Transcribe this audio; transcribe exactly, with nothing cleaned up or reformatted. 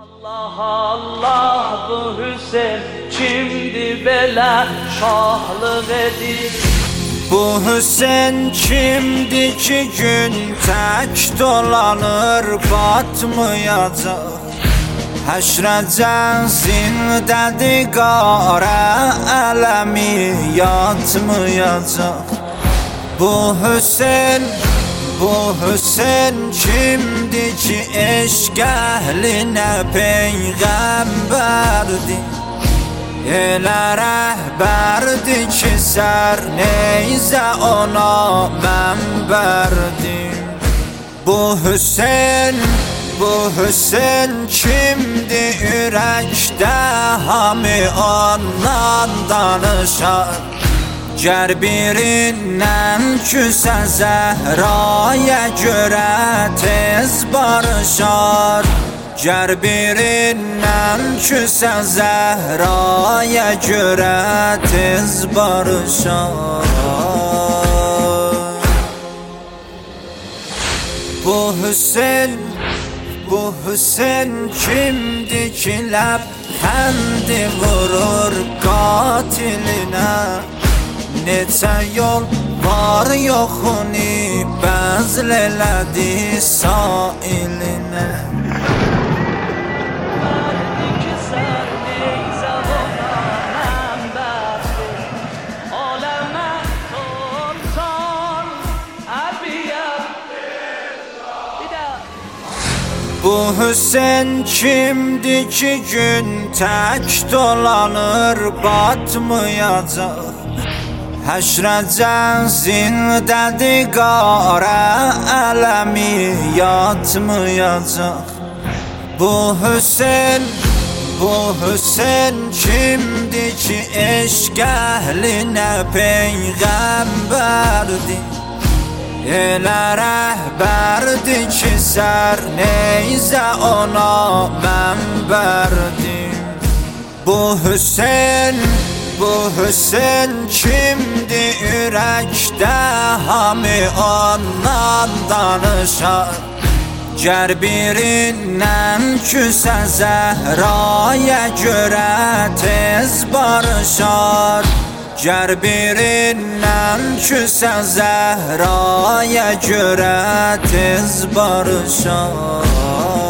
Allah Allah, bu Hüseyin kimdi belə şahlıq edir? Bu Hüseyin kimdi ki gün tək dolanır batmayacaq? Həşrəcən zindədir qara ələmi yatmayacaq. Bu Hüseyin, bu Hüseyin kimdi ki eşq əhlinə peyğəmbərdir? Elə rəhbərdir ki sər neyzə ona mənbərdir. Bu Hüseyin, bu Hüseyin kimdi ürəkdə hamı ondan danışar? Gər birindən küsə Zəhraya görə tez barışar. Gər birindən küsə Zəhraya görə tez barışar. Bu Hüseyin, bu Hüseyin kimdi ki ləbhəndi vurur qatilinə? Neçə yol var yoxunu bəzl elədi sailinə. Bu Hüseyin kimdi ki gün tək dolanır batmayacaq? Həşrəcən zindədir qara ələmi yatmayacaq. Bu Hüseyin, bu Hüseyin kimdi ki eşq əhlinə peyğəmbərdir? Elə rəhbərdir ki sər neyzə ona mənbərdir. Bu Hüseyin, bu Hüseyin kimdi ürəkdə hamı ondan danışar? Gər birindən küsə Zəhraya görə tez barışar. Gər birindən küsə Zəhraya görə tez barışar.